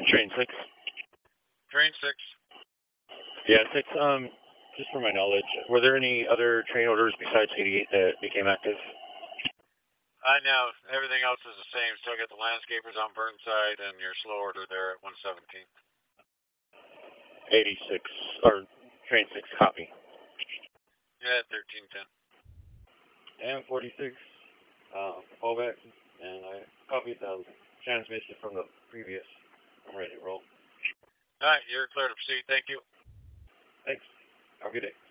Train 6. Train 6. Yeah, 6, just for my knowledge, were there any other train orders besides 88 that became active? I know. Everything else is the same. Still got the landscapers on Burnside and your slow order there at 117. 86, or Train 6, copy. Yeah, 1310. And 46, fallback, and I copied the transmission from the previous. I'm ready to roll. All right, you're clear to proceed. Thank you. Thanks. Have a good day.